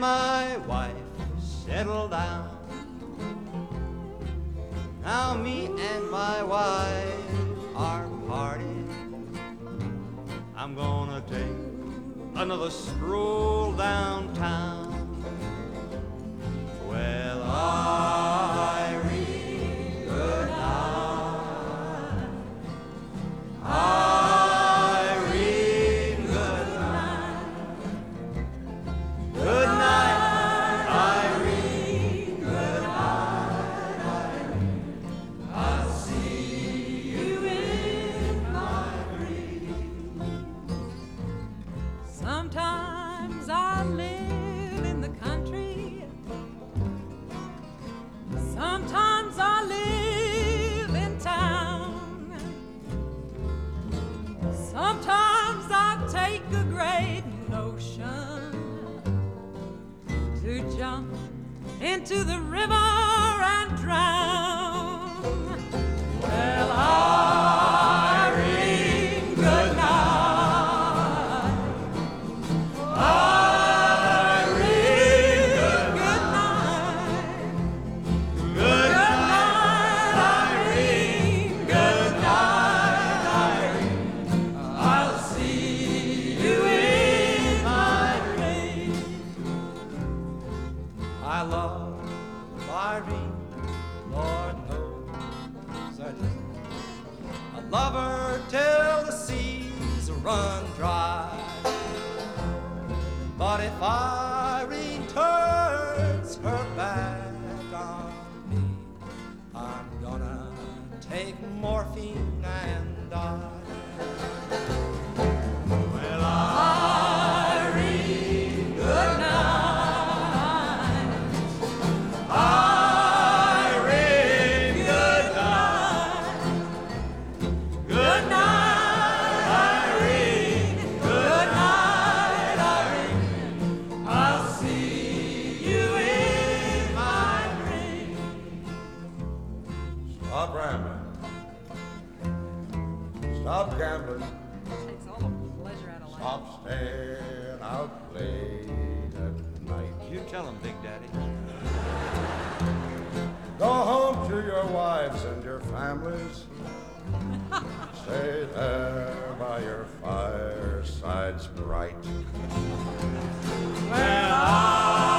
my wife settle down. Now me and my wife are parting. I'm gonna take another stroll downtown. Well, Irene, good night. Irene, good night. Good night, Irene. Good night, Irene. I'll see you in my dreams. Sometimes I live in the country. Sometimes I live in town. Sometimes I take a great notion to jump into the river and drown. Well, Irene, good night. Irene, good night. Good night, Irene. Good night, Irene. I'll see you in my dreams. I love Irene, Lord knows I do. I love her till the seas run dry. But if Irene turns her back on me, I'm gonna take morphine and die. Well, Irene, good night. Irene, good night. Good night, Irene. Good night, Irene. I'll see you in my dreams. Stop rambling. Stop gambling. Takes all the pleasure out of life. Stop staying out late at night. You tell him, Big Daddy. Go home to your wives and your families. Stay there by your firesides bright. Well,